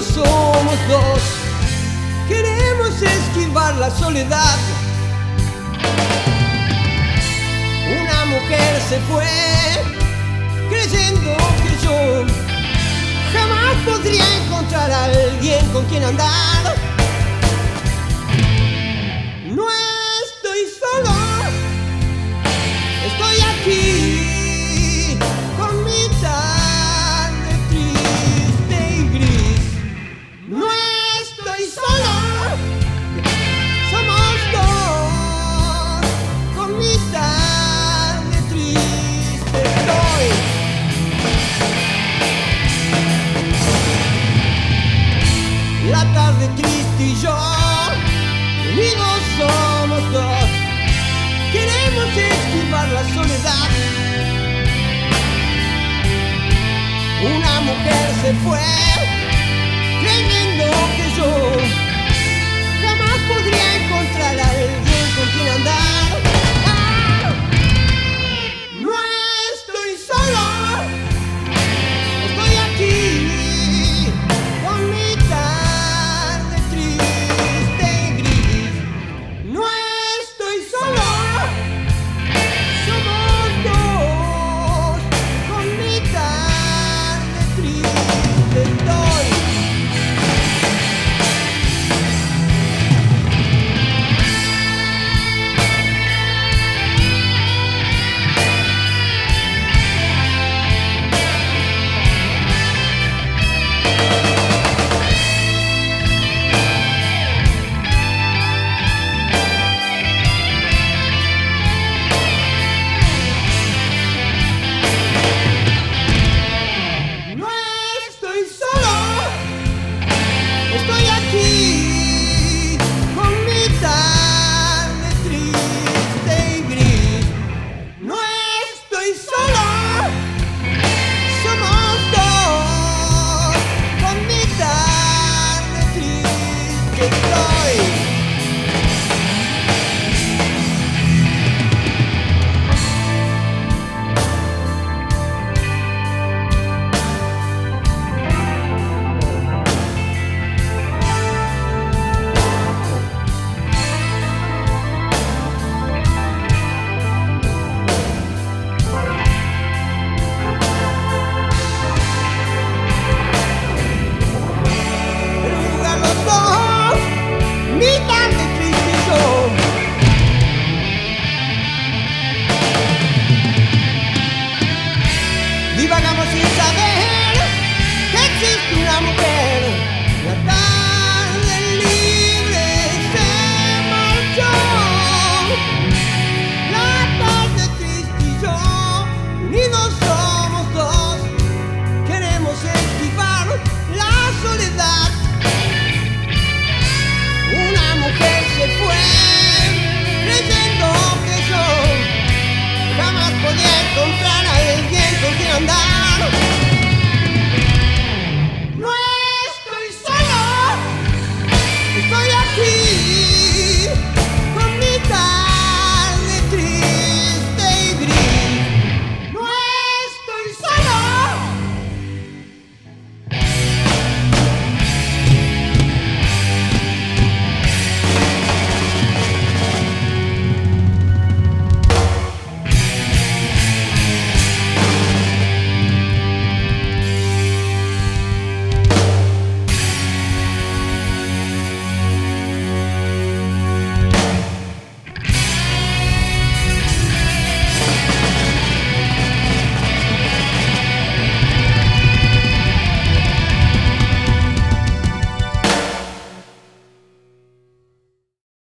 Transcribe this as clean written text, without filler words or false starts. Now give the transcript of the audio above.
amigos somos dos, queremos esquivar la soledad. Una mujer se fue creyendo que yo jamás podría encontrar a alguien con quien andar. No estoy solo, estoy aquí con mi tarde triste y gris. No estoy solo, somos dos con mi tarde triste estoy. La tarde triste y yo, unidos somos dos, queremos esquivar la soledad. Una mujer se fue